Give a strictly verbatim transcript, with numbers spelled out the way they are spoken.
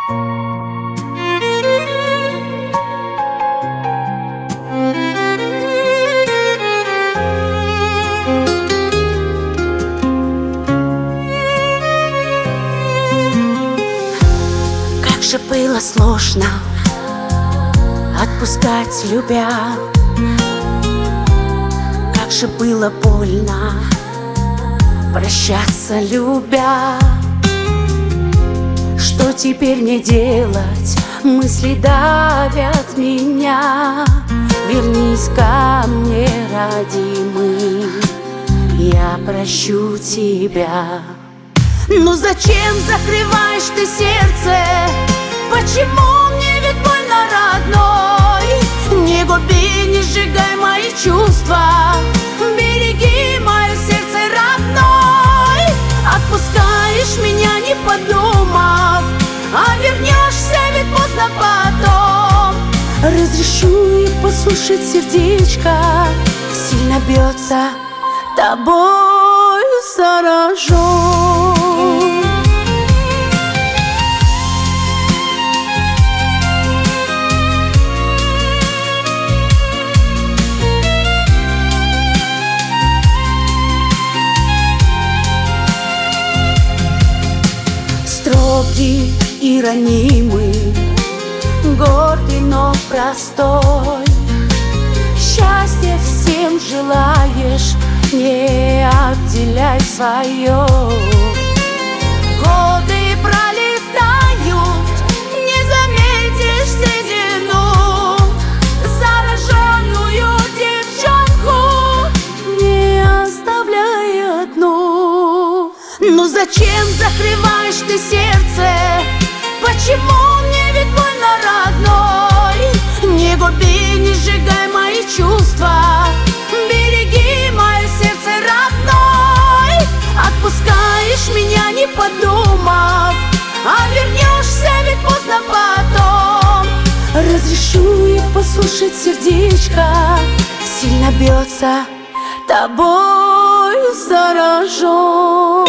Как же было сложно отпускать, любя. Как же было больно прощаться, любя. Что теперь мне делать? Мысли давят меня. Вернись ко мне, родимый, я прощу тебя. Ну зачем закрываешь ты сердце? Почему мне ведь больно, родной? Не губи, не сжигай мои чувства. Береги мое сердце, родной. Отпускаешь меня, не подумав, а вернешься ведь поздно потом. Разрешу и послушать сердечко, сильно бьется, тобою заражен. Строгий и ранимый, гордый, но простой. Счастье всем желаешь, не обделяй свое. Годы пролетают, не заметишь седину. Зараженную девчонку не оставляй одну. Ну зачем закрываешь ты сердце? Почему мне ведь больно, родной? Не губи, не сжигай мои чувства. Береги мое сердце, родной. Отпускаешь меня, не подумав, а вернешься ведь поздно потом. Разрешу и послушать сердечко, сильно бьется, тобою заражен.